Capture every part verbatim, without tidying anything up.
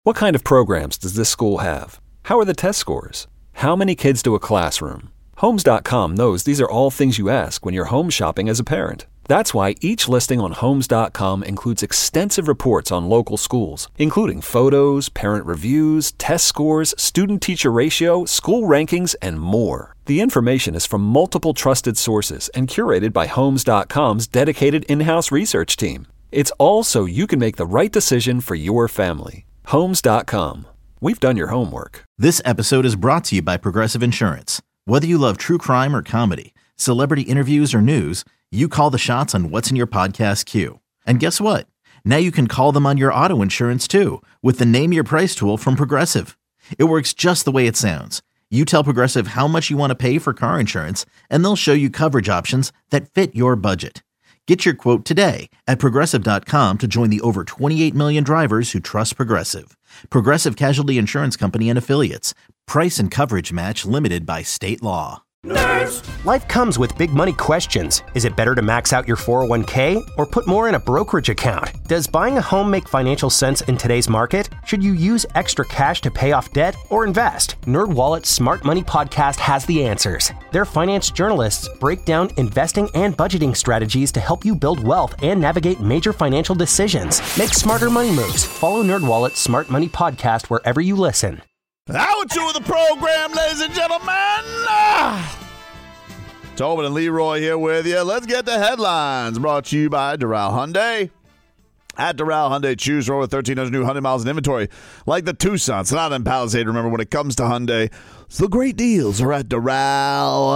What kind of programs does this school have? How are the test scores? How many kids do a classroom? Homes dot com knows these are all things you ask when you're home shopping as a parent. That's why each listing on Homes dot com includes extensive reports on local schools, including photos, parent reviews, test scores, student-teacher ratio, school rankings, and more. The information is from multiple trusted sources and curated by Homes dot com's dedicated in-house research team. It's all so you can make the right decision for your family. Homes dot com. We've done your homework. This episode is brought to you by Progressive Insurance. Whether you love true crime or comedy, celebrity interviews or news, you call the shots on what's in your podcast queue. And guess what? Now you can call them on your auto insurance too with the Name Your Price tool from Progressive. It works just the way it sounds. You tell Progressive how much you want to pay for car insurance, and they'll show you coverage options that fit your budget. Get your quote today at Progressive dot com to join the over twenty-eight million drivers who trust Progressive. Progressive Casualty Insurance Company and Affiliates. Price and coverage match limited by state law. Nerds! Life comes with big money questions. Is it better to max out your four oh one k or put more in a brokerage account? Does buying a home make financial sense in today's market? Should you use extra cash to pay off debt or invest? NerdWallet's Smart Money Podcast has the answers. Their finance journalists break down investing and budgeting strategies to help you build wealth and navigate major financial decisions. Make smarter money moves. Follow NerdWallet's Smart Money Podcast wherever you listen. Hour two of the program, ladies and gentlemen. Ah! Tobin and Leroy here with you. Let's get the headlines. Brought to you by Doral Hyundai. At Doral Hyundai, choose from over thirteen hundred new Hyundai miles in inventory, like the Tucson, Sonata, and Palisade. Remember, when it comes to Hyundai, the great deals are at Doral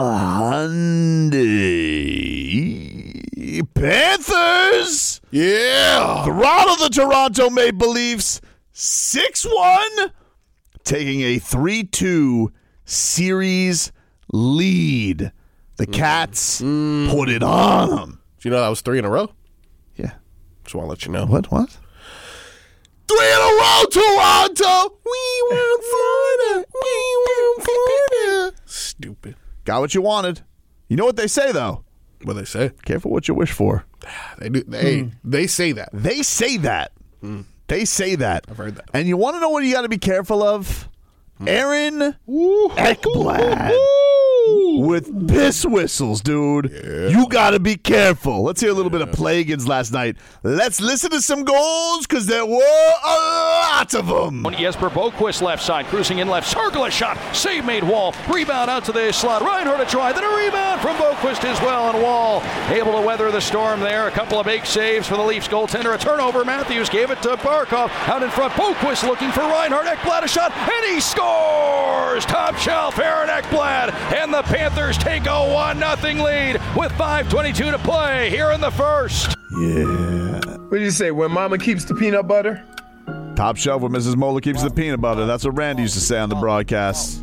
Hyundai. Panthers! Yeah! Throttle the Toronto Maple Leafs six one. Taking a three two series lead. The Cats mm. put it on them. Do you know that was three in a row? Yeah. Just want to let you know. What? What? Three in a row, Toronto! We want Florida! We want Florida! Stupid. Got what you wanted. You know what they say, though? What they say? Careful what you wish for. They do. They, mm. they say that. They say that. Mm. They say that. I've heard that. And you want to know what you got to be careful of? Aaron Ekblad with piss whistles, dude. Yeah. You got to be careful. Let's hear a little yeah. bit of Plagans last night. Let's listen to some goals because there were a lot of them. Jesper Boquist left side, cruising in left, circle a shot, save made Wall, rebound out to the slot. Reinhardt a try, then a rebound from Boquist as well, and Wall able to weather the storm there. A couple of big saves for the Leafs goaltender. A turnover. Matthews gave it to Barkov out in front. Boquist looking for Reinhardt. Ekblad a shot, and he scores. Top shelf, Aaron Ekblad, and the Panthers take a one nothing lead with five twenty-two to play here in the first. Yeah. What do you say, when mama keeps the peanut butter? Top shelf where Missus Moeller keeps the peanut butter. That's what Randy used to say on the broadcast.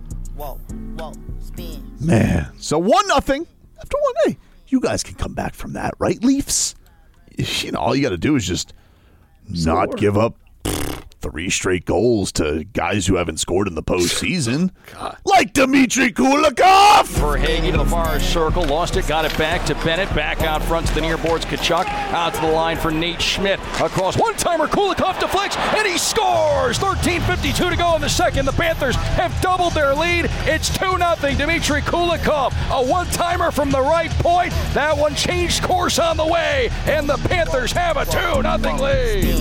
Man. So one nothing. After one, hey, you guys can come back from that, right, Leafs? You know, all you got to do is just not give up three straight goals to guys who haven't scored in the postseason. God. Like Dmitry Kulikov! Verhaeghe to the far circle, lost it, got it back to Bennett, back out front to the near boards, Tkachuk, out to the line for Nate Schmidt, across one-timer, Kulikov deflects, and he scores! thirteen fifty-two to go in the second, the Panthers have doubled their lead, it's two nothing, Dmitry Kulikov, a one-timer from the right point, that one changed course on the way, and the Panthers have a two nothing lead.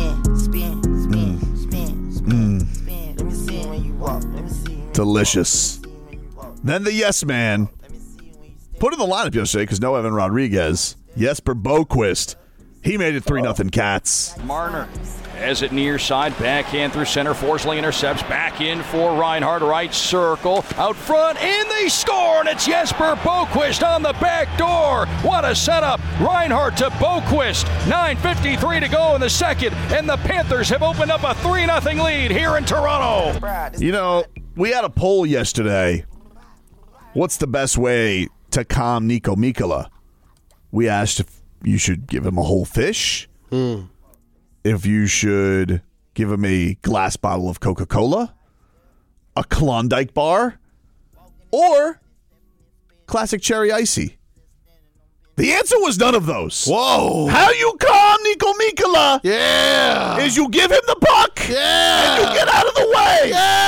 Delicious. Then the yes man put in the lineup yesterday because no Evan Rodriguez. Jesper Boquist. He made it three nothing Cats. Marner has it near side, backhand through center, Forsling intercepts, back in for Reinhardt, right circle, out front, and they score, and it's Jesper Boquist on the back door. What a setup. Reinhardt to Boquist, nine fifty-three to go in the second, and the Panthers have opened up a three nothing lead here in Toronto. You know, we had a poll yesterday. What's the best way to calm Nico Mikkola? We asked if you should give him a whole fish, mm. if you should give him a glass bottle of Coca-Cola, a Klondike bar, or classic cherry icy. The answer was none of those. Whoa. How you calm Nico Mikkola Yeah. is you give him the puck Yeah. and you get out of the way.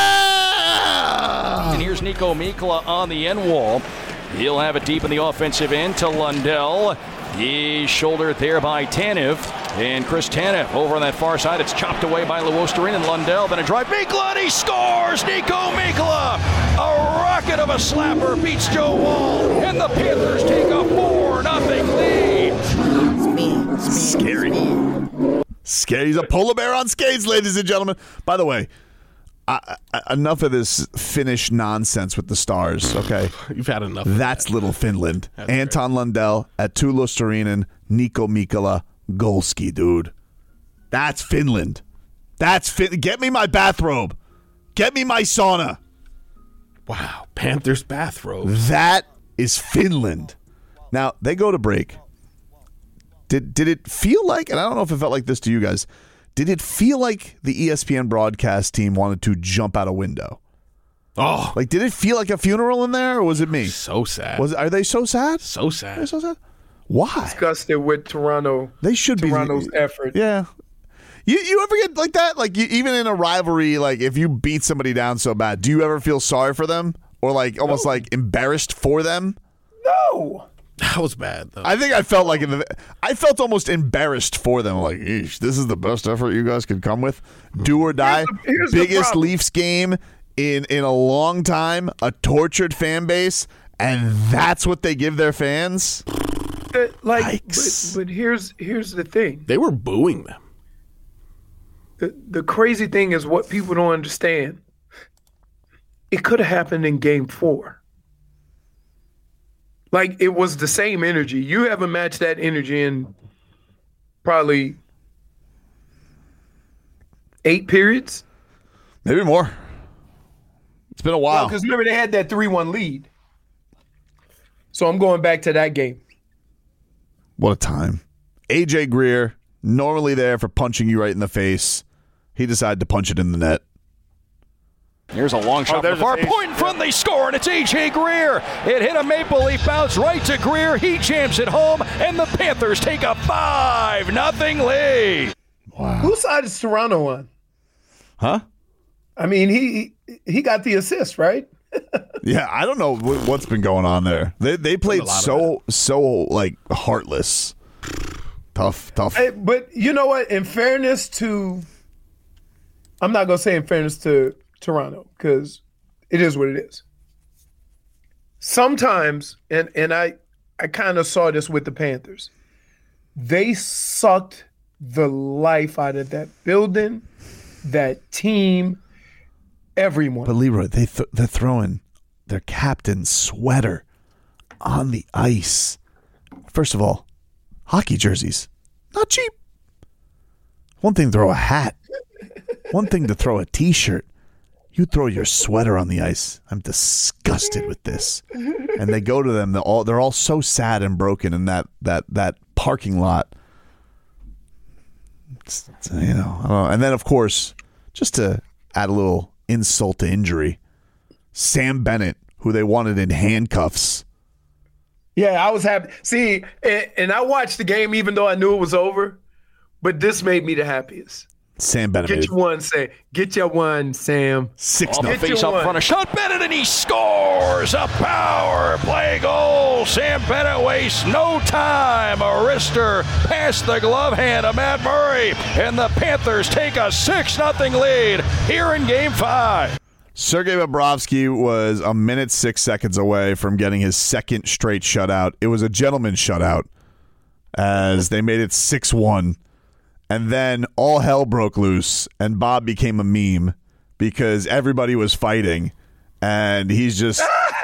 Yeah. And here's Nico Mikkola on the end wall. He'll have it deep in the offensive end to Lundell. He's shouldered there by Tanev. And Chris Tanev over on that far side. It's chopped away by Luostarinen and Lundell. Then a drive. Mikkola, and he scores! Nico Mikkola! A rocket of a slapper beats Joe Wall. And the Panthers take a four nothing lead. Scary. Scary. He's a polar bear on skates, ladies and gentlemen. By the way, I, I, enough of this Finnish nonsense with the Stars, okay? You've had enough. Of That's that. little Finland. That's Anton Lundell at Tulo Starinen, Nico Mikkola, Golski, dude. That's Finland. That's fin- Get me my bathrobe. Get me my sauna. Wow. Panthers bathrobes. That is Finland. Now, they go to break. Did did it feel like, and I don't know if it felt like this to you guys, did it feel like the E S P N broadcast team wanted to jump out a window? Oh, Like, did it feel like a funeral in there, or was it me? so sad. Was Are they so sad? so Are sad. they so sad? Why? Disgusted with Toronto. They should be. Toronto's effort. Yeah. You you ever get like that? Like, you, even in a rivalry, like, if you beat somebody down so bad, do you ever feel sorry for them? Or, like, almost, like, embarrassed for them? No. That was bad, though. I think I felt like in the, I felt almost embarrassed for them. Like, eesh, this is the best effort you guys could come with. Do or die. Here's the- here's the Biggest problem. Leafs game in in a long time. A tortured fan base, and that's what they give their fans. Uh, like, Yikes. but, but here's here's the thing. They were booing them. The the crazy thing is what people don't understand. It could have happened in Game Four. Like, it was the same energy. You haven't matched that energy in probably eight periods. Maybe more. It's been a while. Because remember, they had that three one lead. So I'm going back to that game. What a time. A J Greer, normally there for punching you right in the face. He decided to punch it in the net. Here's a long shot from there's the far a face. point in front. They score, and it's A J Greer. It hit a Maple Leaf bounce right to Greer. He jams it home, and the Panthers take a five nothing lead. Whose side is Toronto on? Huh? I mean, he he got the assist, right? Yeah, I don't know wh- what's been going on there. They they played lot of so so like heartless. Tough, tough. Hey, but you know what? In fairness to, I'm not gonna say in fairness to Toronto, because it is what it is. Sometimes, and and I I kind of saw this with the Panthers. They sucked the life out of that building, that team, everyone. But Leroy, they th- they're throwing their captain's sweater on the ice. First of all, hockey jerseys, not cheap. One thing to throw a hat. One thing to throw a T-shirt. You throw your sweater on the ice. I'm disgusted with this. And they go to them. They're all they're all so sad and broken in that that that parking lot. It's- it's, you know, I don't know. And then of course, just to add a little insult to injury, Sam Bennett, who they wanted in handcuffs. Yeah, I was happy. See, and, and I watched the game even though I knew it was over, but this made me the happiest. Sam Bennett Get made your one, Sam. Get your one, Sam. six Off the nothing. Get face your up one. front, a shot, Bennett, and he scores a power play goal. Sam Bennett wastes no time. A wrister past the glove hand of Matt Murray, and the Panthers take a six nothing lead here in Game Five. Sergei Bobrovsky was a minute six seconds away from getting his second straight shutout. It was a gentleman's shutout as they made it six one. And then all hell broke loose, and Bob became a meme because everybody was fighting, and he's just...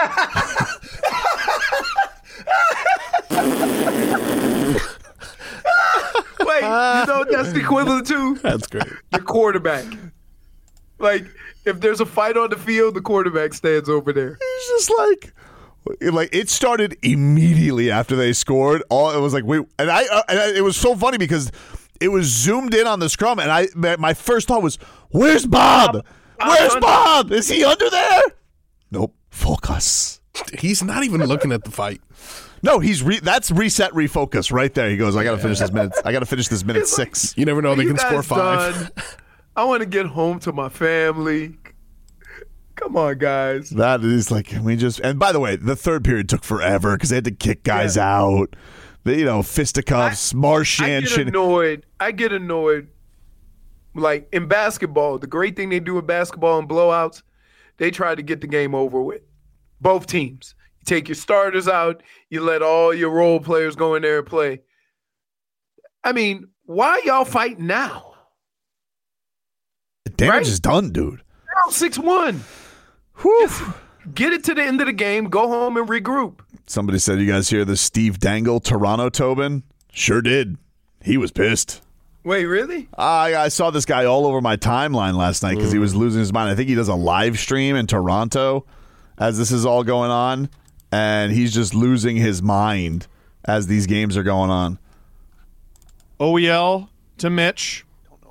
Wait, you know what that's the equivalent to? That's great. The quarterback. Like, if there's a fight on the field, the quarterback stands over there. It's just like, like it started immediately after they scored. All it was like, wait, and I, uh, and I, it was so funny because it was zoomed in on the scrum, and I, my first thought was, "Where's Bob? Where's under. Bob? Is he under there?" Nope, focus. He's not even looking at the fight. No, he's re- that's reset, refocus right there. He goes, I got to finish this minute. I got to finish this minute six. You never know. They You can score guys five. done? I want to get home to my family. Come on, guys. That is like, we just, and by the way, the third period took forever because they had to kick guys Yeah. out. They, you know, fisticuffs, I Marchand. get shit. annoyed. I get annoyed. Like in basketball, the great thing they do in basketball and blowouts, they try to get the game over with. Both teams. You take your starters out, you let all your role players go in there and play. I mean, why y'all fighting now? The damage right? is done, dude. Now six one. Whew. Get it to the end of the game, go home and regroup. Somebody said, you guys hear the Steve Dangle Toronto Tobin? Sure did. He was pissed. Wait, really? I, I saw this guy all over my timeline last night because he was losing his mind. I think he does a live stream in Toronto as this is all going on, and he's just losing his mind as these games are going on. O E L to Mitch.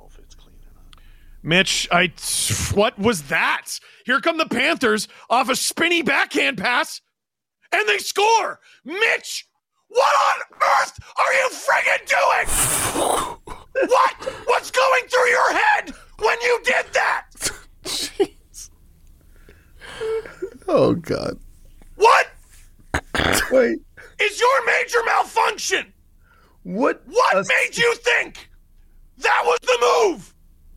Mitch, I. What was that? Here come the Panthers off a spinny backhand pass, and they score. Mitch, what on earth are you friggin' doing? What? What's going through your head when you did that? Jeez. Oh, God. What Wait, is your major malfunction? what? What a- made you think that was the move?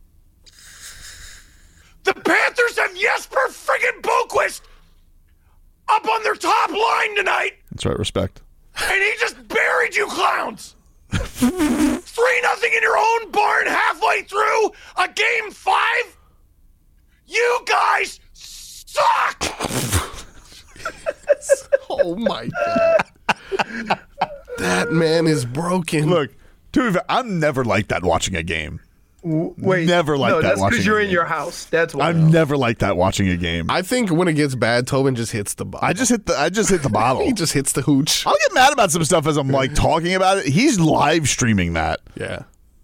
The Panthers have Jesper friggin' Boquist up on their top line tonight, That's right, respect. and he just buried you clowns. Three nothing in your own barn halfway through a game five? You guys suck! Oh, my God. That man is broken. Look, to be fair, I'm never like that watching a game. W- Wait, Never like no, that that's watching because you're a in game. your house. That's why. I'm never like that watching a game. I, I think when it gets bad, Tobin just hits the bottle. I just hit the I just hit the bottle. He just hits the hooch. I'll get mad about some stuff as I'm like talking about it. He's live streaming that. Yeah.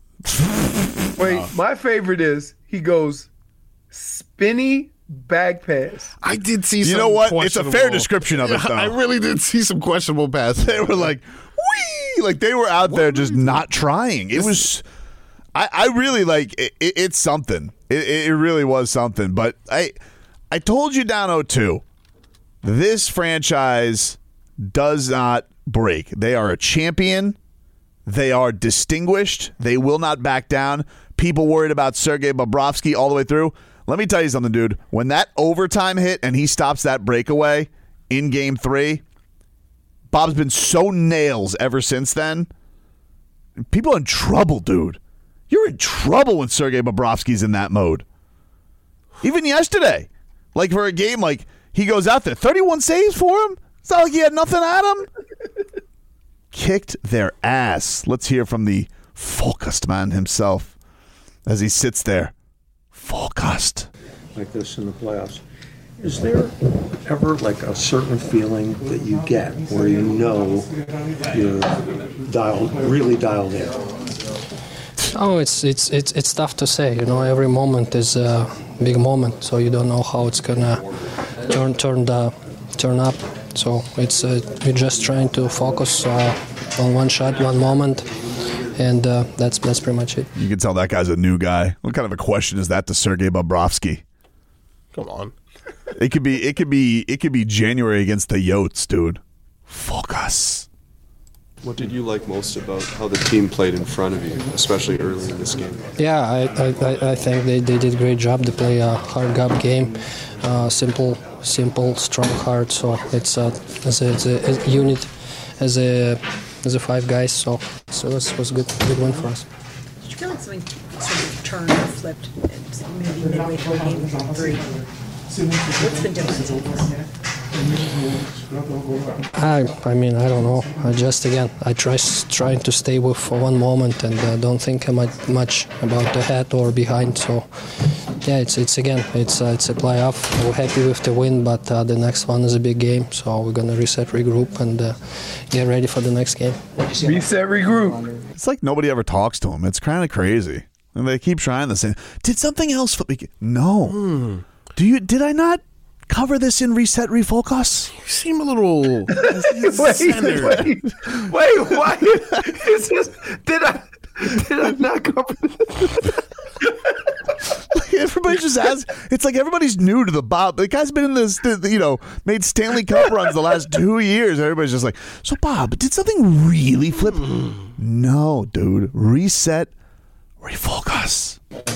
Wait, my favorite is he goes spinny back pass. I did see You some know what? It's a questionable- fair description of it, though. I really did see some questionable passes. They were like, wee! Like they were out there just not trying. It was, I, I really like, it, it, it's something. It, it really was something. But I, I told you down oh two, this franchise does not break. They are a champion. They are distinguished. They will not back down. People worried about Sergei Bobrovsky all the way through. Let me tell you something, dude. When that overtime hit and he stops that breakaway in game three, Bob's been so nails ever since then. People are in trouble, dude. You're in trouble when Sergei Bobrovsky's in that mode. Even yesterday, like for a game, like he goes out there, thirty-one saves for him. It's not like he had nothing at him. Kicked their ass. Let's hear from the focused man himself as he sits there. Focused. Like this in the playoffs. Is there ever like a certain feeling that you get where you know you're dialed, really dialed in? Oh, it's it's it's it's tough to say. You know, every moment is a big moment, so you don't know how it's gonna turn turn the, turn up. So it's uh, we're just trying to focus uh, on one shot, one moment, and uh, that's that's pretty much it. You can tell that guy's a new guy. What kind of a question is that to Sergei Bobrovsky? Come on. It could be. It could be. It could be January against the Yotes, dude. Focus. What did you like most about how the team played in front of you, especially early in this game? Yeah, I, I, I think they, they did a great job. They play a hard gut game, uh, simple, simple, strong, hard. So it's a, as a, as a, as a unit, as a as a five guys. So so it was, was a good good win for us. Did you feel like something sort of turned or flipped maybe midway through game three? What's the difference? I, I mean, I don't know. I just again, I try trying to stay with for one moment and uh, don't think much, much about the head or behind. So, yeah, it's it's again, it's uh, it's a playoff. We're happy with the win, but uh, the next one is a big game. So we're gonna reset, regroup, and uh, get ready for the next game. Reset, regroup. It's like nobody ever talks to him. It's kind of crazy, and they keep trying the same. Did something else flip me? No. Hmm. Do you? Did I not cover this in Reset Refocus? You seem a little. wait, wait, wait, why? Is this, did I did I not cover this? Everybody just asks. It's like everybody's new to the Bob. The guy's been in this, you know, made Stanley Cup runs the last two years. Everybody's just like, so Bob, did something really flip? No, dude. Reset, refocus.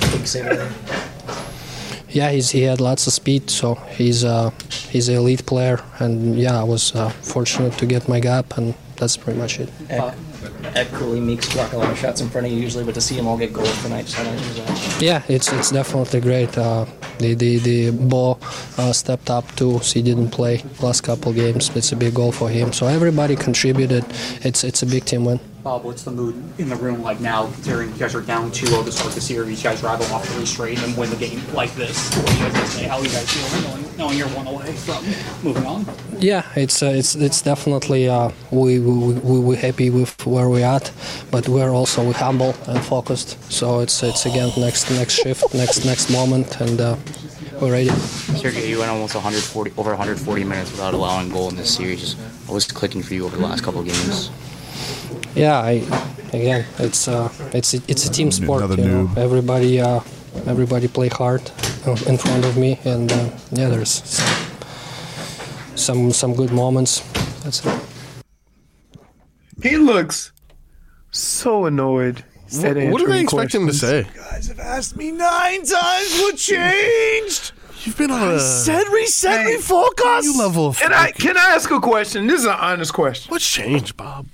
Yeah, he's he had lots of speed, so he's uh he's an elite player, and yeah, I was uh, fortunate to get my gap, and that's pretty much it. Ed, Ed Cooley makes block a lot of shots in front of you usually, but to see him all get goals tonight, just how nice was that? Yeah, it's it's definitely great. Uh, the the the ball uh, stepped up too. So he didn't play last couple games. It's a big goal for him. So everybody contributed. It's it's a big team win. Bob, what's the mood in the room like now, considering you guys are down two oh to start the series? You guys rattle off three straight and win the game like this. What do you guys say? How you guys feel knowing, knowing you're one away from moving on? Yeah, it's uh, it's it's definitely uh, we we we we're happy with where we're at, but we're also humble and focused. So it's it's again next next shift, next next moment, and uh, we're ready. Sergei, you went almost one hundred forty over one hundred forty minutes without allowing a goal in this series. What was clicking for you over the last couple of games? Yeah, I again, it's uh, it's it's a team sport. Another you know? noob. Everybody uh, everybody play hard uh, in front of me, and uh, yeah, there's some, some some good moments. That's it. He looks so annoyed. What, what do they expect him to say? You guys have asked me nine times what changed. You've been on a said reset, Hey, refocus. new level of. And I can I ask a question? This is an honest question. What's changed, Bob?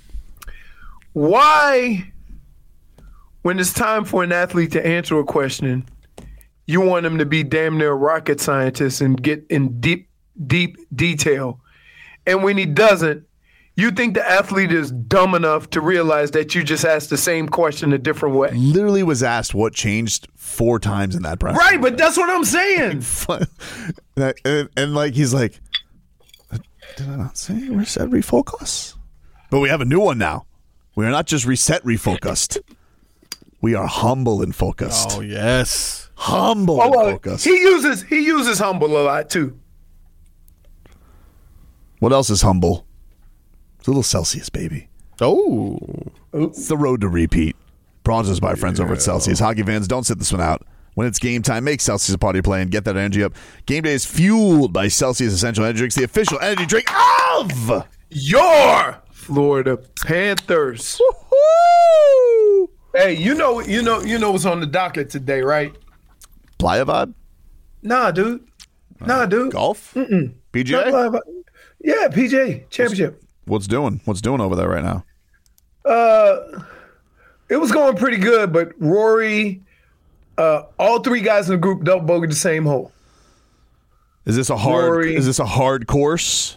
Why, when it's time for an athlete to answer a question, you want him to be damn near a rocket scientist and get in deep, deep detail, and when he doesn't, you think the athlete is dumb enough to realize that you just asked the same question a different way? Literally was asked what changed four times in that press. Right, but that's what I'm saying. and, and, and like he's like, did I not say reset, refocus? But we have a new one now. We are not just reset, refocused. We are humble and focused. Oh yes, humble Oh, and well, focused. he uses he uses humble a lot too. What else is humble? It's a little Celsius, baby. Oh, it's the road to repeat. Bronze is by our friends over at Celsius. Hockey fans, don't sit this one out. When it's game time, make Celsius a party to play and get that energy up. Game day is fueled by Celsius Essential Energy Drinks, the official energy drink of your Florida Panthers. Woo-hoo! Hey, you know, you know, you know what's on the docket today, right? Playa Vibe? Nah, dude. Nah, dude. Golf? Mm-mm. P G A? Not Playa Vibe. Yeah, P G A championship. What's doing? What's doing over there right now? Uh, it was going pretty good, but Rory, uh, all three guys in the group double bogeyed the same hole. Is this a hard? Rory. Is this a hard course?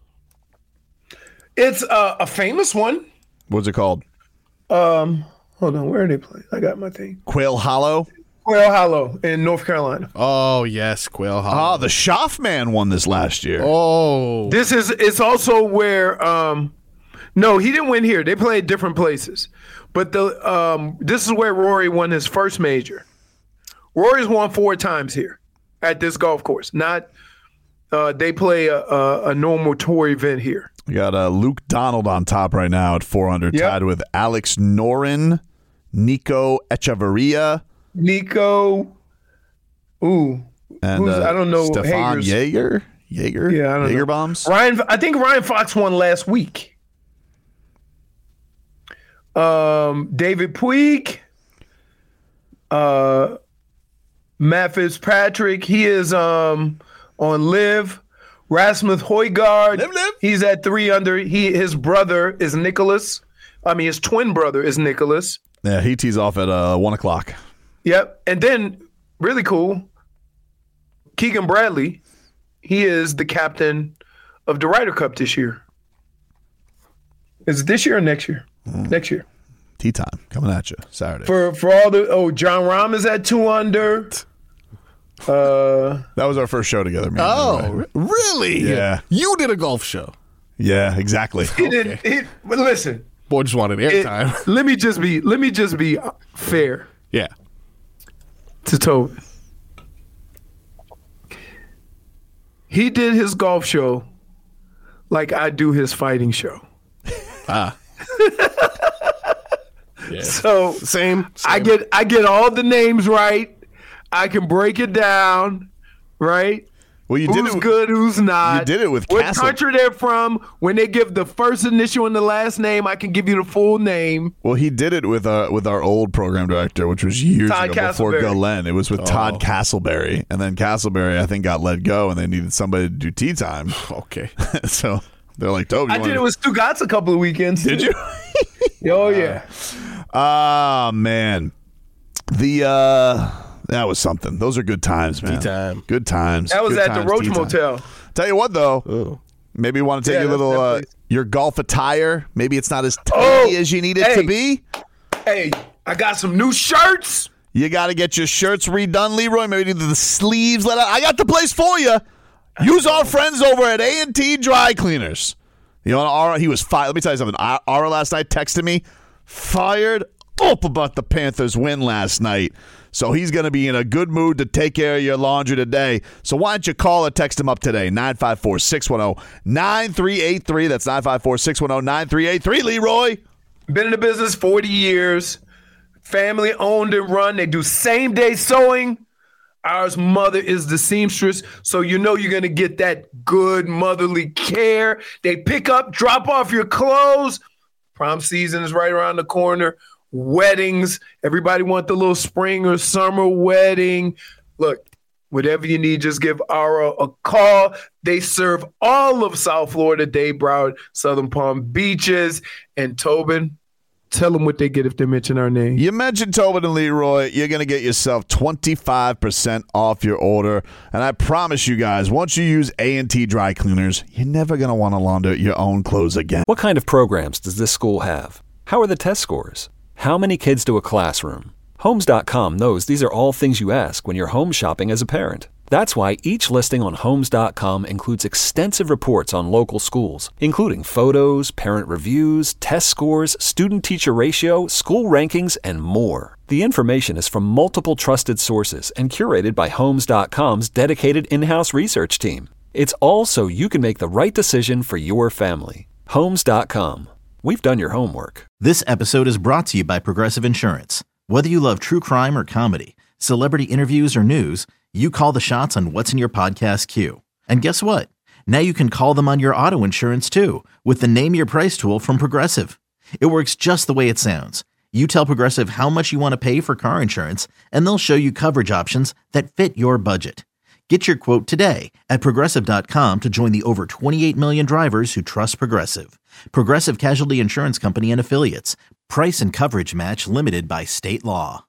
It's uh, a famous one. What's it called? Um, hold on, where are they playing? I got my thing. Quail Hollow. Quail Hollow in North Carolina. Oh yes, Quail Hollow. Ah, the Schaff man won this last year. Oh, This is it's also where um, no, he didn't win here. They played different places, but the um, this is where Rory won his first major. Rory's won four times here at this golf course. Not uh, they play a, a, a normal tour event here. We got uh, Luke Donald on top right now at four hundred, Yep. tied with Alex Noren, Nico Echeverria, Nico, ooh, and who's, uh, I don't know. Stefan Hager's- Jaeger. Jaeger? Yeah, I don't Jaeger know. bombs? Ryan, I think Ryan Fox won last week. Um, David Puig, uh, Matt Fitzpatrick. He is um on live. Rasmus Højgaard. He's at three under. He his brother is Nicholas. I mean, his twin brother is Nicholas. Yeah, he tees off at uh, one o'clock. Yep. And then, really cool, Keegan Bradley. He is the captain of the Ryder Cup this year. Is it this year or next year? Mm. Next year. Tea time coming at you Saturday. For for all the oh, John Rahm is at two under. Uh, that was our first show together. Me and Oh, him, right? really? Yeah. You did a golf show. Yeah, exactly. he didn't. He, but listen, Boy just wanted it- airtime. let me just be. Let me just be fair Yeah. to Tobin. He did his golf show like I do his fighting show. Ah. Yeah. So same, same. I get I get all the names right. I can break it down, right? Well, you who's did it with, good, who's not. You did it with what Castle. country they're from. When they give the first initial and the last name, I can give you the full name. Well, he did it with our with our old program director, which was years Todd ago before Castleberry. Glenn. It was with Oh. Todd Castleberry, and then Castleberry, I think, got let go, and they needed somebody to do tea time. Okay, so they're like, "Dope." I did it with Stu Gatz a couple of weekends. Did you? Oh yeah. Ah, man. The uh that was something. Those are good times, man. Tea time. Good times. That was Good at the times, Roach tea time. Motel. Tell you what, though. Oh. Maybe you want to take Yeah, your that's little that uh, place. your golf attire. Maybe it's not as tidy Oh, as you need it hey. to be. Hey, I got some new shirts. You got to get your shirts redone, Leroy. Maybe the sleeves let out. I got the place for you. Use our friends over at A and T Dry Cleaners. You know, Ara, he was fired. Let me tell you something. Ara last night texted me, fired up about the Panthers' win last night. So he's going to be in a good mood to take care of your laundry today. So why don't you call or text him up today? nine five four, six one zero, nine three eight three. That's nine five four, six one zero, nine three eight three, Leroy. Been in the business forty years. Family owned and run. They do same day sewing. Ours mother is the seamstress, so you know you're going to get that good motherly care. They pick up, drop off your clothes. Prom season is right around the corner. Weddings. Everybody want the little spring or summer wedding. Look, whatever you need, just give Ara a call. They serve all of South Florida, Dade, Broward, Southern Palm Beaches, and Tobin. Tell them what they get if they mention our name. You mentioned Tobin and Leroy. You're going to get yourself twenty-five percent off your order. And I promise you guys, once you use A and T Dry Cleaners, you're never going to want to launder your own clothes again. What kind of programs does this school have? How are the test scores? How many kids to a classroom? Homes dot com knows these are all things you ask when you're home shopping as a parent. That's why each listing on Homes dot com includes extensive reports on local schools, including photos, parent reviews, test scores, student-teacher ratio, school rankings, and more. The information is from multiple trusted sources and curated by Homes dot com's dedicated in-house research team. It's all so you can make the right decision for your family. Homes dot com. We've done your homework. This episode is brought to you by Progressive Insurance. Whether you love true crime or comedy, celebrity interviews or news, you call the shots on what's in your podcast queue. And guess what? Now you can call them on your auto insurance too with the Name Your Price tool from Progressive. It works just the way it sounds. You tell Progressive how much you want to pay for car insurance, and they'll show you coverage options that fit your budget. Get your quote today at Progressive dot com to join the over twenty-eight million drivers who trust Progressive. Progressive Casualty Insurance Company and Affiliates. Price and coverage match limited by state law.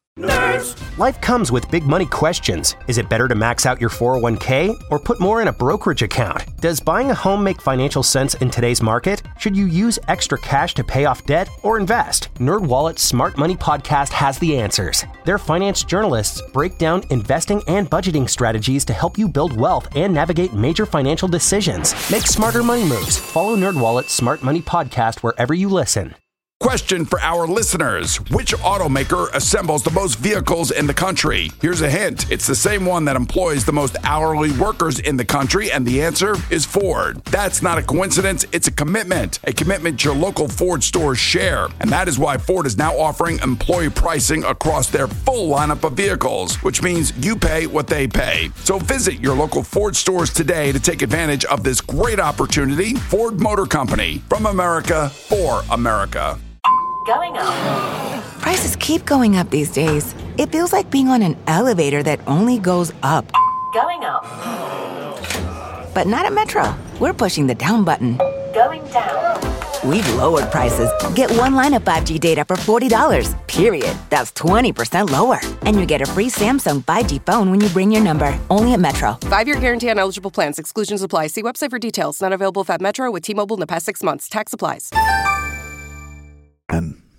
Life comes with big money questions. Is it better to max out your four oh one k or put more in a brokerage account? Does buying a home make financial sense in today's market? Should you use extra cash to pay off debt or invest? NerdWallet's Smart Money Podcast has the answers. Their finance journalists break down investing and budgeting strategies to help you build wealth and navigate major financial decisions. Make smarter money moves. Follow NerdWallet's Smart Money Podcast wherever you listen. Question for our listeners. Which automaker assembles the most vehicles in the country? Here's a hint. It's the same one that employs the most hourly workers in the country, and the answer is Ford. That's not a coincidence. It's a commitment. A commitment your local Ford stores share. And that is why Ford is now offering employee pricing across their full lineup of vehicles, which means you pay what they pay. So visit your local Ford stores today to take advantage of this great opportunity. Ford Motor Company. From America, for America. Going up. Prices keep going up these days. It feels like being on an elevator that only goes up. Going up. But not at Metro. We're pushing the down button. Going down. We've lowered prices. Get one line of five G data for forty dollars, period. That's twenty percent lower. And you get a free Samsung five G phone when you bring your number. Only at Metro. Five-year guarantee on eligible plans. Exclusions apply. See website for details. Not available if at Metro with T-Mobile in the past six months. Tax applies. And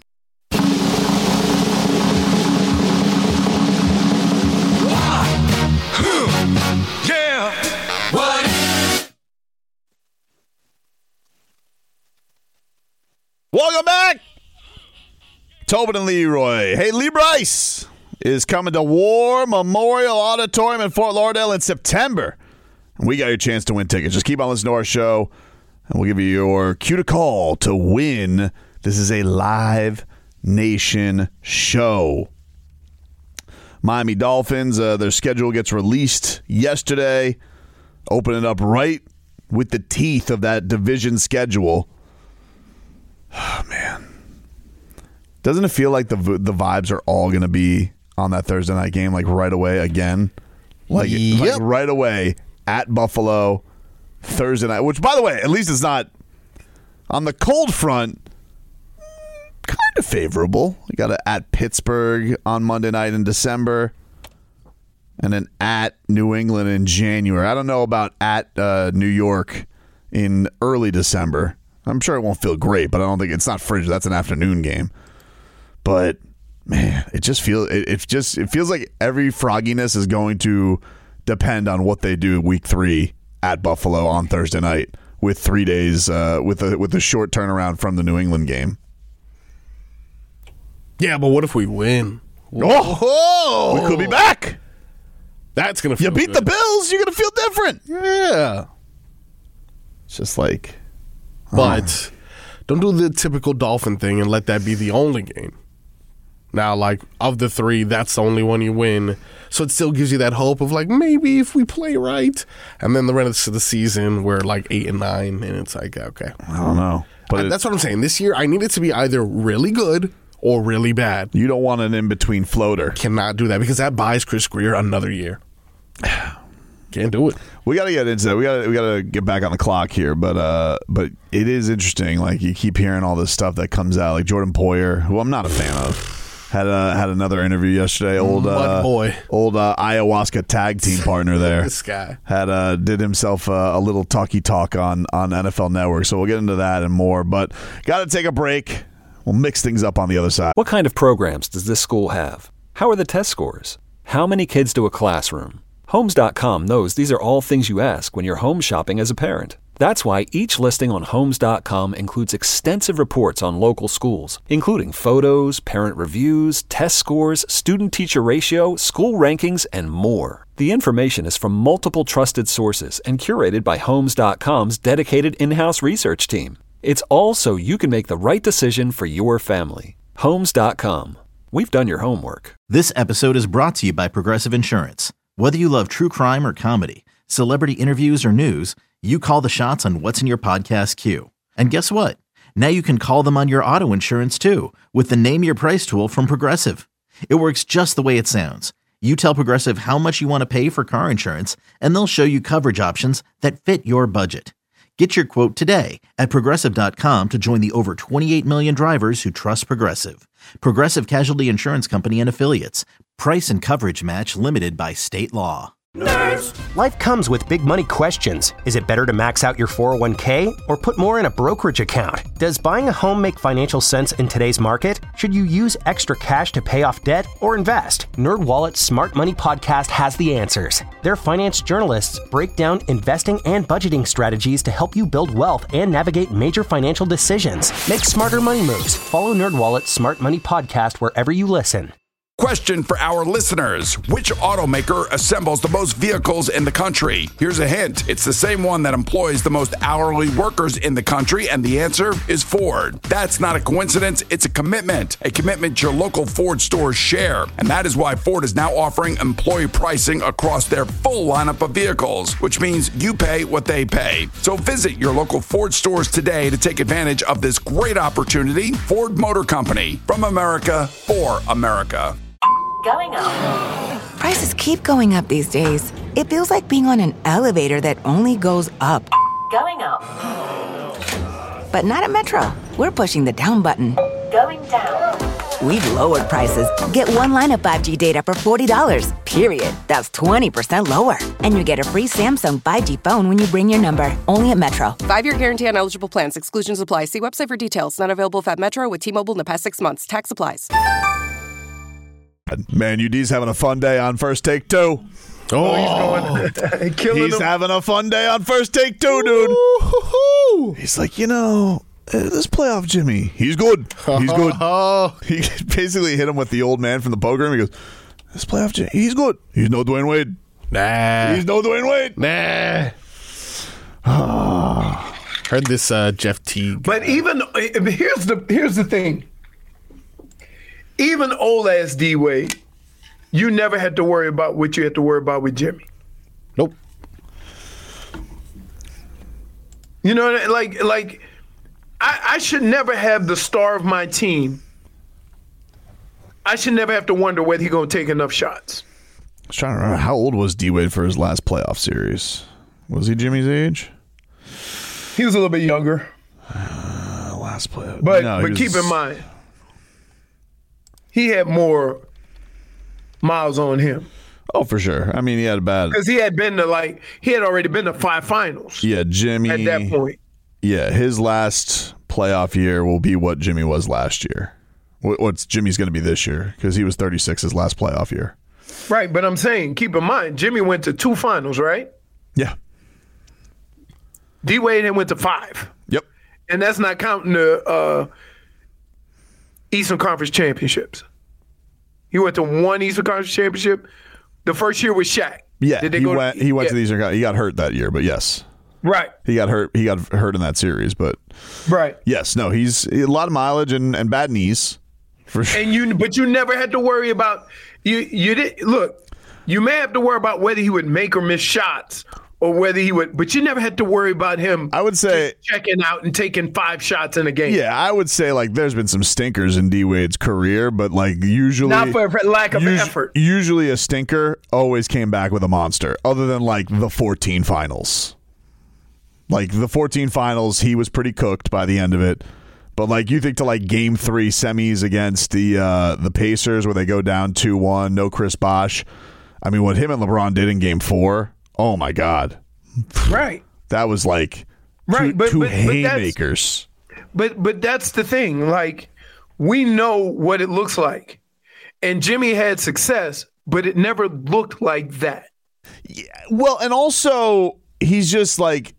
yeah. What? welcome back. Tobin and Leroy. Hey, Lee Bryce is coming to War Memorial Auditorium in Fort Lauderdale in September. We got your chance to win tickets. Just keep on listening to our show, and we'll give you your cue to call to win. This is a Live Nation show. Miami Dolphins, uh, their schedule gets released yesterday. Open it up right with the teeth of that division schedule. Oh, man. Doesn't it feel like the the vibes are all going to be on that Thursday night game, like right away again? Like, Yep. like right away at Buffalo Thursday night, which, by the way, at least it's not on the cold front, kind of favorable. You got a, at Pittsburgh on Monday night in December, and then at New England in January. I don't know about at uh, New York in early December. I'm sure it won't feel great, but I don't think it's not frigid. That's an afternoon game. But man, it just feels it, it just it feels like every frogginess is going to depend on what they do week three at Buffalo on Thursday night with three days uh, with a with a short turnaround from the New England game. Yeah, but what if we win? Oh, we could be back. That's gonna feel you beat good. the Bills, you're gonna feel different. Yeah, it's just like, but don't do the typical Dolphin thing and let that be the only game. Now, like, of the three, that's the only one you win. So it still gives you that hope of, like, maybe if we play right. And then the rest of the season, we're, like, eight and nine, and it's like, okay. I don't know. But I, that's what I'm saying. This year, I need it to be either really good or really bad. You don't want an in-between floater. Cannot do that, because that buys Chris Greer another year. Can't do it. We got to get into that. We got to we got to get back on the clock here, but uh, but it is interesting. Like, you keep hearing all this stuff that comes out. Like Jordan Poyer, who I'm not a fan of. Had a, had another interview yesterday. Old uh, boy, old uh, ayahuasca tag team partner there. This guy had uh, did himself uh, a little talky talk on on N F L Network. So we'll get into that and more. But got to take a break. We'll mix things up on the other side. What kind of programs does this school have? How are the test scores? How many kids do a classroom? Homes dot com knows these are all things you ask when you're home shopping as a parent. That's why each listing on Homes dot com includes extensive reports on local schools, including photos, parent reviews, test scores, student-teacher ratio, school rankings, and more. The information is from multiple trusted sources and curated by Homes dot com's dedicated in-house research team. It's all so you can make the right decision for your family. Homes dot com. We've done your homework. This episode is brought to you by Progressive Insurance. Whether you love true crime or comedy, celebrity interviews or news, you call the shots on what's in your podcast queue. And guess what? Now you can call them on your auto insurance too with the Name Your Price tool from Progressive. It works just the way it sounds. You tell Progressive how much you want to pay for car insurance, and they'll show you coverage options that fit your budget. Get your quote today at Progressive dot com to join the over twenty-eight million drivers who trust Progressive. Progressive Casualty Insurance Company and Affiliates. Price and coverage match limited by state law. Nerds! Life comes with big money questions. Is it better to max out your four oh one k or put more in a brokerage account? Does buying a home make financial sense in today's market? Should you use extra cash to pay off debt or invest? NerdWallet's Smart Money Podcast has the answers. Their finance journalists break down investing and budgeting strategies to help you build wealth and navigate major financial decisions. Make smarter money moves. Follow NerdWallet's Smart Money Podcast wherever you listen. Question for our listeners. Which automaker assembles the most vehicles in the country? Here's a hint. It's the same one that employs the most hourly workers in the country, and the answer is Ford. That's not a coincidence. It's a commitment. A commitment your local Ford stores share. And that is why Ford is now offering employee pricing across their full lineup of vehicles, which means you pay what they pay. So visit your local Ford stores today to take advantage of this great opportunity. Ford Motor Company. From America, for America. Going up. Prices keep going up these days. It feels like being on an elevator that only goes up. Going up. But not at Metro. We're pushing the down button. Going down. We've lowered prices. Get one line of five G data for forty dollars, period. That's twenty percent lower. And you get a free Samsung five G phone when you bring your number. Only at Metro. Five-year guarantee on eligible plans. Exclusions apply. See website for details. Not available if at Metro with T-Mobile in the past six months. Tax applies. Man, U D's having a fun day on First Take Two. Oh, he's going. Killing He's him. having a fun day on First Take Two, dude. Ooh. He's like, you know, uh, this playoff Jimmy, he's good. He's good. He basically hit him with the old man from the poker room. He goes, this playoff Jimmy, he's good. He's no Dwayne Wade. Nah. He's no Dwayne Wade. Nah. Heard this uh, Jeff Teague. But even here's the here's the thing. Even old ass D Wade, you never had to worry about what you had to worry about with Jimmy. Nope. You know, like like I, I should never have the star of my team. I should never have to wonder whether he's gonna take enough shots. I was trying to remember, how old was D-Wade for his last playoff series? Was he Jimmy's age? He was a little bit younger. Uh, last playoff. But no, but was... keep in mind, he had more miles on him. Oh, for sure. I mean, he had a bad... Because he had been to, like, he had already been to five finals. Yeah, Jimmy... At that point. Yeah, his last playoff year will be what Jimmy was last year. What's Jimmy's going to be this year? Because he was thirty-six his last playoff year. Right, but I'm saying, keep in mind, Jimmy went to two finals, right? Yeah. D-Wade went to five. Yep. And that's not counting the uh, Eastern Conference championships. He went to one Eastern Conference championship. The first year was Shaq. Yeah, Did they he go went, to, he went yeah. to the Eastern Conference. He got hurt that year, but yes. Right. He got hurt. He got hurt in that series, but right. Yes, no, he's a lot of mileage and, and bad knees. For sure. And you, but you never had to worry about you. You did look. You may have to worry about whether he would make or miss shots, or whether he would, but you never had to worry about him. I would say checking out and taking five shots in a game. Yeah, I would say like there's been some stinkers in D Wade's career, but like usually not for lack of us, effort. Usually a stinker always came back with a monster. Other than like the fourteen finals, like the fourteen finals, he was pretty cooked by the end of it. But like you think to like game three semis against the uh, the Pacers where they go down two one, no Chris Bosh. I mean, what him and LeBron did in game four, oh my God. Right. That was like right, two, but, two but, haymakers. But, but but that's the thing. Like, we know what it looks like. And Jimmy had success, but it never looked like that. Yeah, well, and also he's just like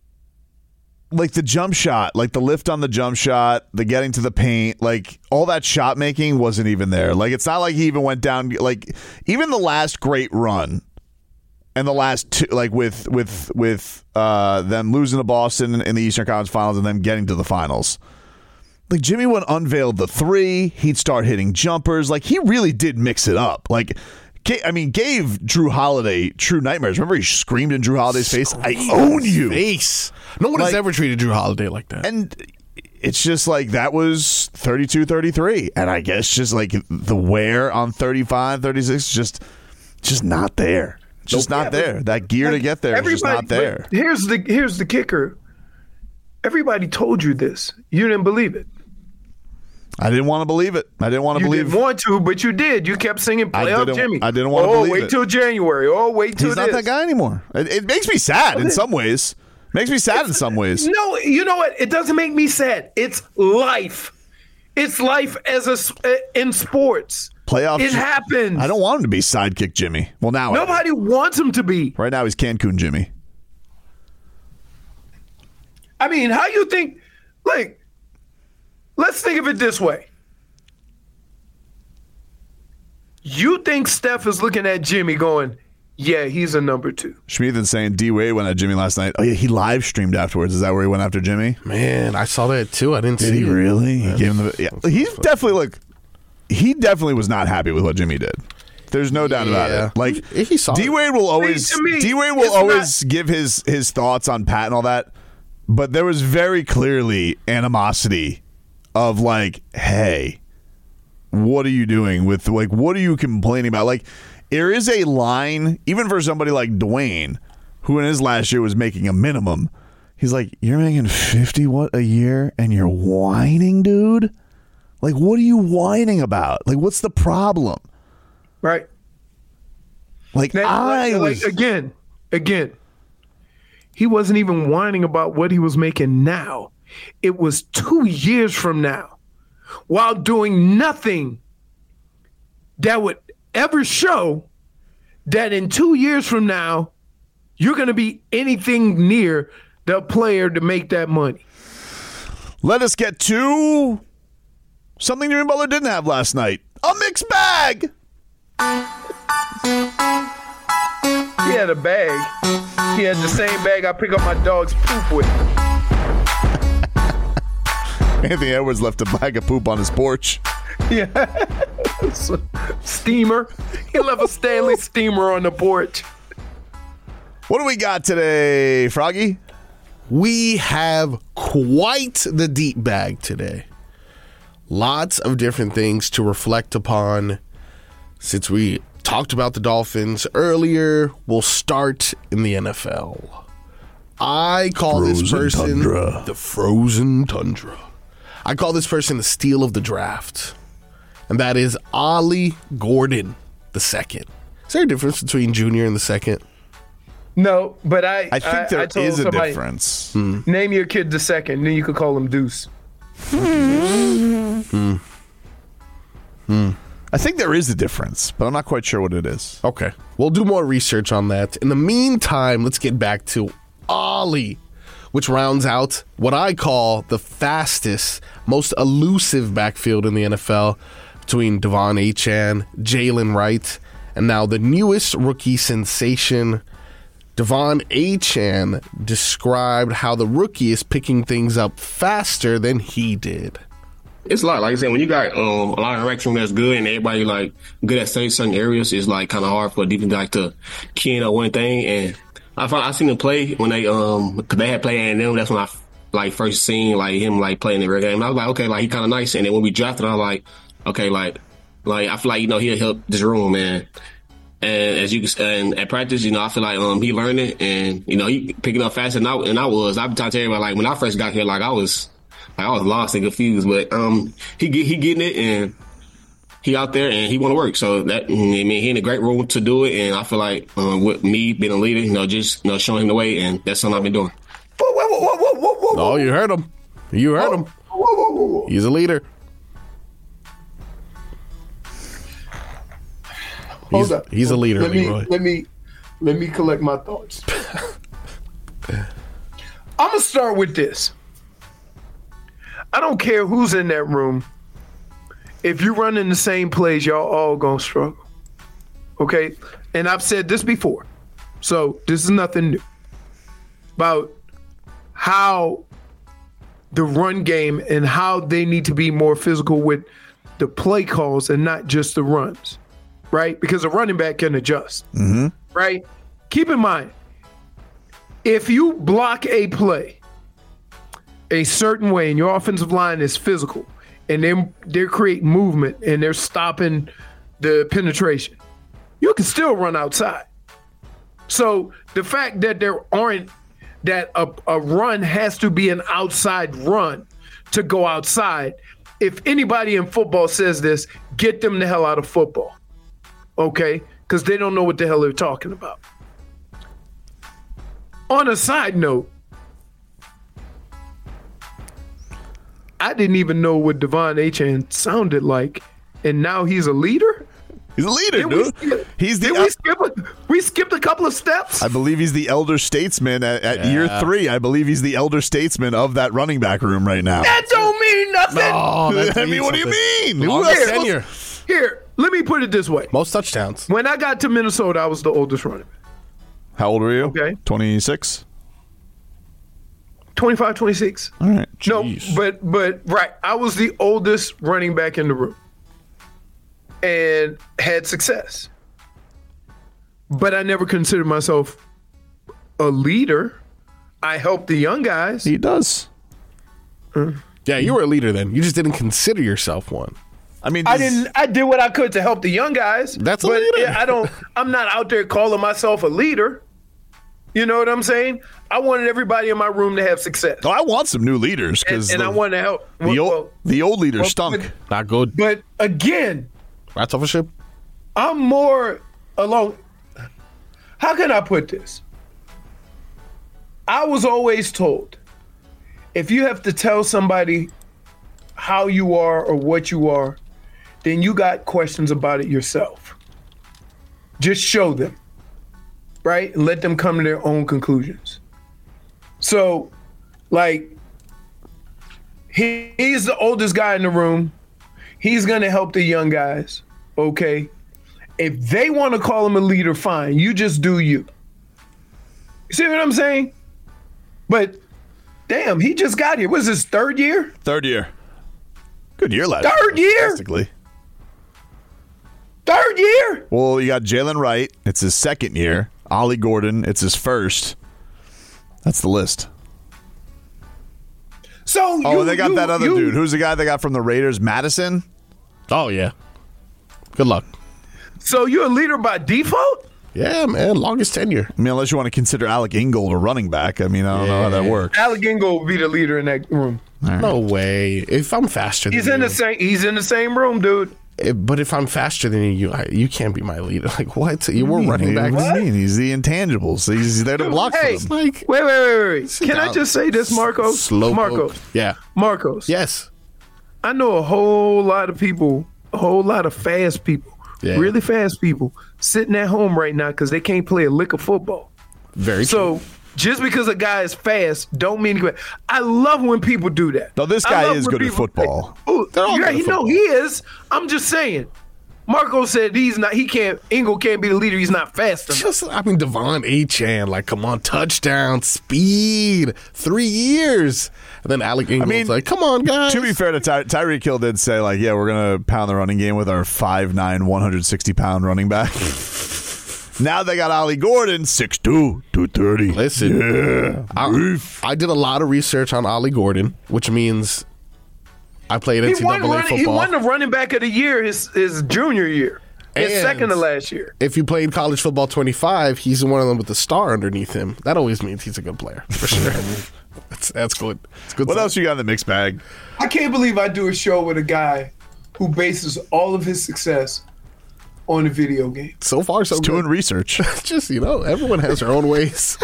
like the jump shot, like the lift on the jump shot, the getting to the paint, like all that shot making wasn't even there. Like it's not like he even went down. Like even the last great run and the last two, like with with with uh, them losing to Boston in the Eastern Conference Finals and then getting to the finals. Like Jimmy would unveil the three, he'd start hitting jumpers. Like he really did mix it up. Like. I mean, gave Drew Holiday true nightmares. Remember he screamed in Drew Holiday's face, I own you. Face. No one like, has ever treated Drew Holiday like that. And it's just like that was thirty-two thirty-three. And I guess just like the wear on thirty-five thirty-six, just just not there. Just nope. not yeah, there. That gear like, to get there is just not there. Here's the here's the kicker. Everybody told you this. You didn't believe it. I didn't want to believe it. I didn't want to you believe. You didn't want to, but you did. You kept singing "Playoff Jimmy." I didn't want to oh, believe wait it. till January. Oh, wait till He's this. not that guy anymore. It, it makes me sad in some ways. Makes me sad it's, in some ways. No, you know what? It doesn't make me sad. It's life. It's life as a in sports. Playoff. It happens. I don't want him to be sidekick Jimmy. Well, now nobody wants him to be. Right now he's Cancun Jimmy. I mean, how you think? Like, let's think of it this way. You think Steph is looking at Jimmy going, yeah, he's a number two. Schmiethen's saying D Wade went at Jimmy last night. Oh, yeah, he live streamed afterwards. Is that where he went after Jimmy? Man, I saw that too. I didn't did see he it. really? He gave him the, yeah. He's definitely like, he definitely was not happy with what Jimmy did. There's no doubt about Yeah. it. Like He saw D Wade will always to me, D Wade will it's always give his his thoughts on Pat and all that, but there was very clearly animosity of like, hey, what are you doing with, like, what are you complaining about? Like, there is a line, even for somebody like Dwayne, who in his last year was making a minimum. He's like, you're making fifty what a year and you're whining, dude? Like, what are you whining about? Like, what's the problem? Right. Like, now, I like, was... Like, again, again, he wasn't even whining about what he was making now. It was two years from now. While doing nothing that would ever show that in two years from now, you're going to be anything near the player to make that money. Let us get to something Jimmy Butler didn't have last night. A mixed bag. He had a bag. He had the same bag I pick up my dog's poop with. Anthony Edwards left a bag of poop on his porch. Yeah. Steamer. He left a Stanley steamer on the porch. What do we got today, Froggy? We have quite the deep bag today. Lots of different things to reflect upon. Since we talked about the Dolphins earlier, we'll start in the N F L. I call Frozen this person tundra. the frozen tundra. I call this person the steal of the draft. And that is Ollie Gordon the second. Is there a difference between junior and the second? No, but I I think there I told is a somebody, difference. Hmm. Name your kid the second, then you could call him Deuce. Hmm. Hmm. I think there is a difference, but I'm not quite sure what it is. Okay. We'll do more research on that. In the meantime, let's get back to Ollie, which rounds out what I call the fastest, most elusive backfield in the N F L between Devon Achane, Jalen Wright, and now the newest rookie sensation. Devon Achane described how the rookie is picking things up faster than he did. It's a lot. Like I said, when you got um, a lot of interaction that's good and everybody like good at certain certain areas, it's like kind of hard for a defense like to key in on one thing. And I found I seen them play when they um cause they had played A and M. That's when I like first seen like him like playing the regular game. And I was like, okay, like he kind of nice. And then when we drafted, I was like, okay, like like I feel like you know he'll help this room, man. And as you can, and at practice, you know, I feel like um he learned it, and you know he picking up faster than I and I was. I've been talking to everybody like when I first got here, like I was. Like I was lost and confused, but um, he get he getting it, and he out there, and he want to work. So that I mean, he in a great room to do it, and I feel like um, with me being a leader, you know, just you know, showing him the way, and that's something I've been doing. Whoa, whoa, whoa, whoa, whoa, whoa, Oh, you heard him. You heard him. whoa, whoa, whoa, whoa. He's a leader. Hold He's, up. he's a leader, let me, Leroy. Let me let me collect my thoughts. I'm gonna start with this. I don't care who's in that room. If you're running the same plays, y'all all gonna struggle. Okay? And I've said this before. So this is nothing new. About how the run game and how they need to be more physical with the play calls and not just the runs. Right? Because a running back can adjust. Mm-hmm. Right? Keep in mind, if you block a play a certain way and your offensive line is physical and they're, they're creating movement and they're stopping the penetration, you can still run outside. So the fact that there aren't, that a, a run has to be an outside run to go outside, if anybody in football says this, get them the hell out of football. Okay? Because they don't know what the hell they're talking about. On a side note, I didn't even know what Devon Achane sounded like, and now he's a leader? He's a leader, Did dude. We skip, he's the did we, skip a, we skipped a couple of steps? I believe he's the elder statesman at, at Yeah. year three. I believe he's the elder statesman of that running back room right now. That don't mean nothing. Oh, that I mean, means what do you something. mean? Who Longest else? tenure. Here, let me put it this way. Most touchdowns. When I got to Minnesota, I was the oldest running back. How old were you? Okay. twenty-six? twenty-five, twenty-six. All right. No, Jeez. but but right, I was the oldest running back in the room and had success. But I never considered myself a leader. I helped the young guys. He does. Yeah, you were a leader then. You just didn't consider yourself one. I mean, I this- didn't. I did what I could to help the young guys. That's a but leader. I don't. I'm not out there calling myself a leader. You know what I'm saying? I wanted everybody in my room to have success, Oh, I want some new leaders and, because and I wanted to help. the, Well, old, well, the old leader well, stunk. but- Not good. But again, Rats off a ship. I'm more along. How can I put this? I was always told, if you have to tell somebody how you are or what you are, then you got questions about it yourself. Just show them, right? And let them come to their own conclusions. So, like, he, he's the oldest guy in the room. He's going to help the young guys, okay? If they want to call him a leader, fine. You just do you. See what I'm saying? But damn, he just got here. What is his third year? Third year. Good year last Third year? Fantastically. Third year? Well, you got Jalen Wright. It's his second year. Ollie Gordon. It's his first. That's the list. So Oh, you, they got you, that other you, dude. Who's the guy they got from the Raiders? Madison? Oh, yeah. Good luck. So you're a leader by default? Yeah, man. Longest tenure. I mean, unless you want to consider Alec Ingold a running back. I mean, I don't yeah. know how that works. Alec Ingold will be the leader in that room. Right. No way. If I'm faster than he's you. in the same he's in the same room, dude. But if I'm faster than you, I, you can't be my leader. Like, what? You were running back. What do you mean? He's the intangibles. He's there to dude, block hey, for them. Like, wait, wait, wait, wait. Can I just say this, Marcos? Slow Marcos. poke. Yeah. Marcos. Yes. I know a whole lot of people, a whole lot of fast people, yeah. really fast people, sitting at home right now because they can't play a lick of football. Very so, true. Just because a guy is fast don't mean he, I love when people do that. No, this guy is good at football. Oh, yeah, you know he is. I'm just saying. Marco said he's not. He can't. Ingle can't be the leader. He's not fast enough. Just, I mean, Devon Achane, like, come on, touchdown, speed, three years, and then Alec Ingle's I mean, like, come on, guys. To be fair to Ty- Tyreek Hill, did say like, yeah, we're gonna pound the running game with our five nine, one hundred sixty pound running back. Now they got Ollie Gordon, six two, two thirty. Listen, yeah, I, I did a lot of research on Ollie Gordon, which means I played N C double A he won running, football. He won the running back of the year his, his junior year. His and second to last year. If you played college football twenty-five, he's one of them with the star underneath him. That always means he's a good player, for sure. that's, that's good. That's good. What stuff. else you got in the mixed bag? I can't believe I do a show with a guy who bases all of his success on a video game. So far, so He's good. doing research. Just, you know, everyone has their own ways.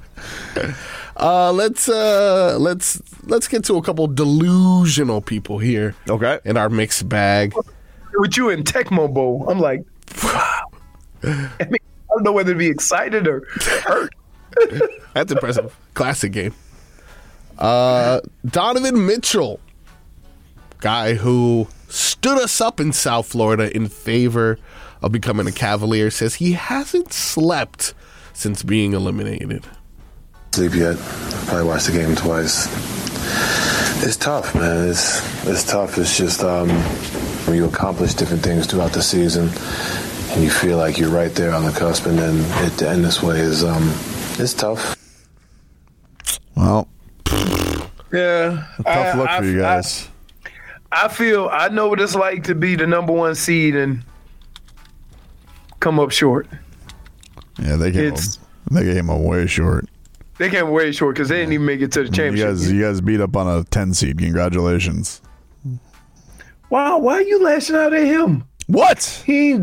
uh, let's uh, let's let's get to a couple delusional people here. Okay, in our mixed bag. With you in Tecmo Bowl, I'm like, wow. I mean, I don't know whether to be excited or hurt. That's impressive. Classic game. Uh, Donovan Mitchell, guy who stood us up in South Florida in favor of becoming a Cavalier, says he hasn't slept since being eliminated. Sleep yet? Probably watched the game twice. It's tough, man. It's it's tough. It's just um, when you accomplish different things throughout the season, and you feel like you're right there on the cusp, and then it to end this way is um, it's tough. Well, yeah, a tough I, look I, for you guys. I, I feel I know what it's like to be the number one seed and come up short. Yeah, they came. It's, up, they came up way short. They came way short because they didn't even make it to the championship. You guys, you guys beat up on a ten seed. Congratulations. Wow, why are you lashing out at him? What? He.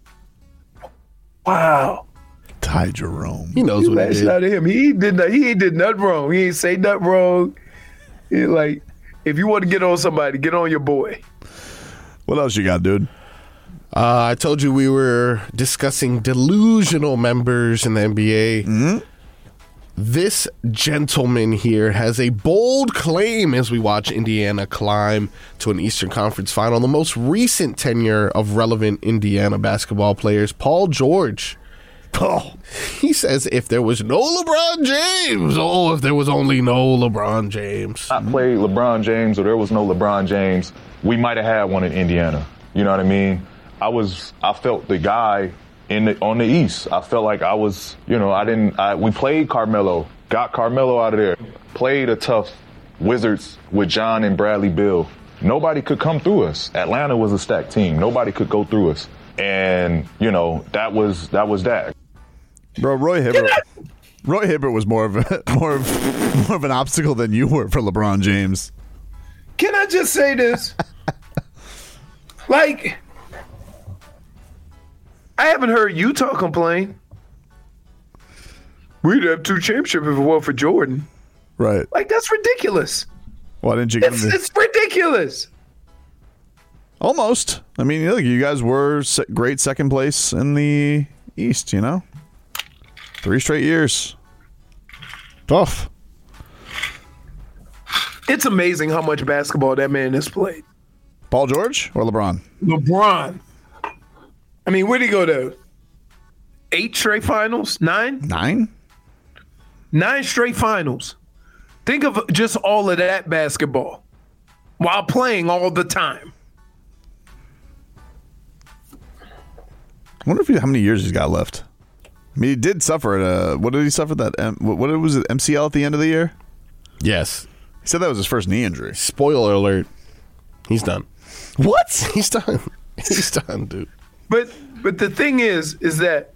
Wow. Ty Jerome. He knows you what he lashing did. out at him. He did not. He ain't did nothing wrong. He ain't say nothing wrong. He like, if you want to get on somebody, get on your boy. What else you got, dude? Uh, I told you we were discussing delusional members in the N B A. Mm-hmm. This gentleman here has a bold claim as we watch Indiana climb to an Eastern Conference final. The most recent tenure of relevant Indiana basketball players, Paul George. Oh, he says if there was no LeBron James, oh, if there was only no LeBron James. I played LeBron James or there was no LeBron James, we might have had one in Indiana. You know what I mean? I was, I felt the guy in the, on the East. I felt like I was, you know, I didn't, I, we played Carmelo, got Carmelo out of there, played a tough Wizards with John and Bradley Beal. Nobody could come through us. Atlanta was a stacked team. Nobody could go through us. And, you know, that was, that was that. Bro, Roy Hibbert, Roy Hibbert was more of a, more of, more of an obstacle than you were for LeBron James. Can I just say this? Like, I haven't heard Utah complain. We'd have two championships if it weren't for Jordan. Right. Like, that's ridiculous. Why didn't you give It's, him the... it's ridiculous. Almost. I mean, look, you guys were se- great second place in the East, you know? Three straight years. Tough. It's amazing how much basketball that man has played. Paul George or LeBron? LeBron. I mean, where'd he go to? Eight straight finals? Nine? Nine? Nine straight finals. Think of just all of that basketball while playing all the time. I wonder if he, how many years he's got left. I mean, he did suffer at a, what did he suffer that, M, what, what was it, M C L at the end of the year? Yes. He said that was his first knee injury. Spoiler alert. He's done. What? He's done. He's done, dude. But but the thing is, is that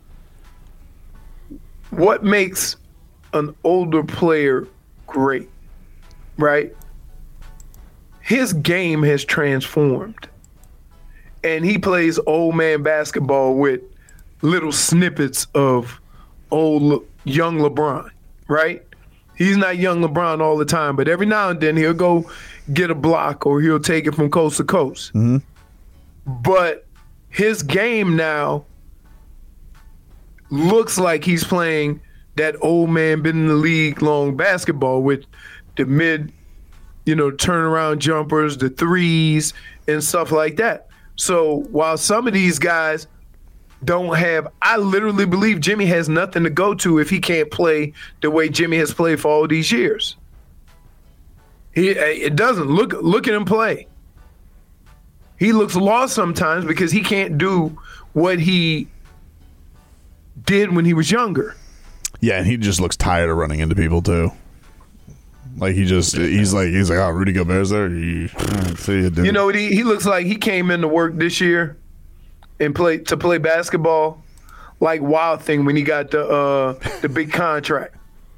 what makes an older player great, right? His game has transformed. And he plays old man basketball with little snippets of old Le- young LeBron, right? He's not young LeBron all the time, but every now and then he'll go get a block or he'll take it from coast to coast. Mm-hmm. But his game now looks like he's playing that old man been in the league long basketball with the mid, you know, turnaround jumpers, the threes and stuff like that. So while some of these guys don't have, I literally believe Jimmy has nothing to go to if he can't play the way Jimmy has played for all these years. He, it doesn't look, look at him play. He looks lost sometimes because he can't do what he did when he was younger. Yeah, and he just looks tired of running into people too. Like he just, he's like, he's like, oh, Rudy Gobert's there. He, see you, you know what? He, he looks like he came into work this year and play to play basketball like Wild Thing when he got the uh, the big contract.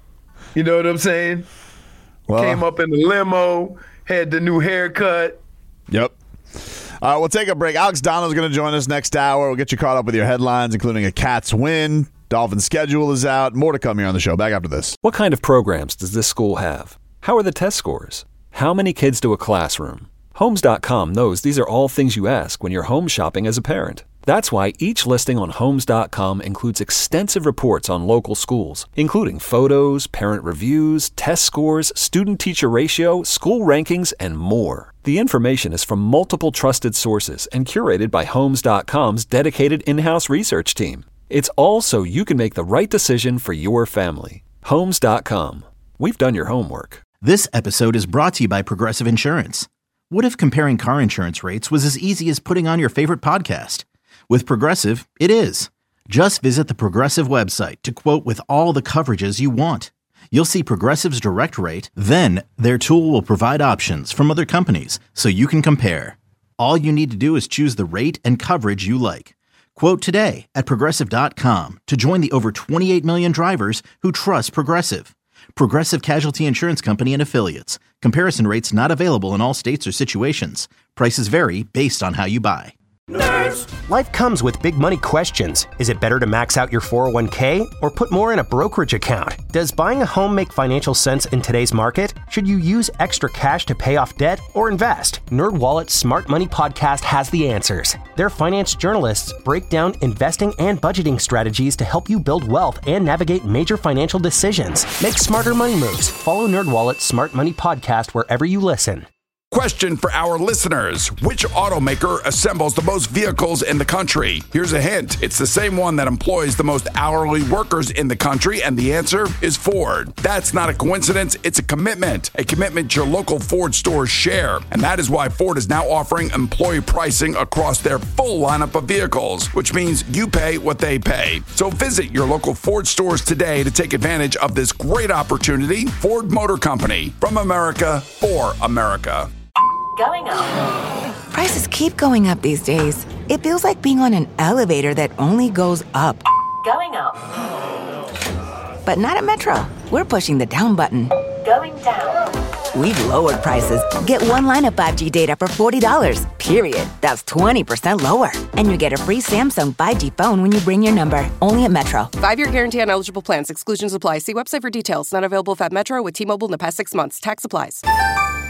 You know what I'm saying? Well, came up in the limo, had the new haircut. Yep. All right, we'll take a break. Alex Donald's going to join us next hour. We'll get you caught up with your headlines, including a Cats win. Dolphins schedule is out. More to come here on the show. Back after this. What kind of programs does this school have? How are the test scores? How many kids to a classroom? Homes dot com knows these are all things you ask when you're home shopping as a parent. That's why each listing on Homes dot com includes extensive reports on local schools, including photos, parent reviews, test scores, student-teacher ratio, school rankings, and more. The information is from multiple trusted sources and curated by Homes dot com's dedicated in-house research team. It's all so you can make the right decision for your family. Homes dot com. We've done your homework. This episode is brought to you by Progressive Insurance. What if comparing car insurance rates was as easy as putting on your favorite podcast? With Progressive, it is. Just visit the Progressive website to quote with all the coverages you want. You'll see Progressive's direct rate, then their tool will provide options from other companies so you can compare. All you need to do is choose the rate and coverage you like. Quote today at Progressive dot com to join the over twenty-eight million drivers who trust Progressive. Progressive Casualty Insurance Company and Affiliates. Comparison rates not available in all states or situations. Prices vary based on how you buy. Nerds! Life comes with big money questions. Is it better to max out your four oh one k or put more in a brokerage account? Does buying a home make financial sense in today's market? Should you use extra cash to pay off debt or invest? NerdWallet's Smart Money Podcast has the answers. Their finance journalists break down investing and budgeting strategies to help you build wealth and navigate major financial decisions. Make smarter money moves. Follow NerdWallet's Smart Money Podcast wherever you listen. Question for our listeners. Which automaker assembles the most vehicles in the country? Here's a hint. It's the same one that employs the most hourly workers in the country, and the answer is Ford. That's not a coincidence. It's a commitment. A commitment your local Ford stores share. And that is why Ford is now offering employee pricing across their full lineup of vehicles, which means you pay what they pay. So visit your local Ford stores today to take advantage of this great opportunity. Ford Motor Company. From America, for America. Going up. Prices keep going up these days. It feels like being on an elevator that only goes up. Going up. But not at Metro. We're pushing the down button. Going down. We've lowered prices. Get one line of five G data for forty dollars, period. That's twenty percent lower. And you get a free Samsung five G phone when you bring your number. Only at Metro. Five-year guarantee on eligible plans. Exclusions apply. See website for details. Not available if at Metro with T-Mobile in the past six months. Tax applies.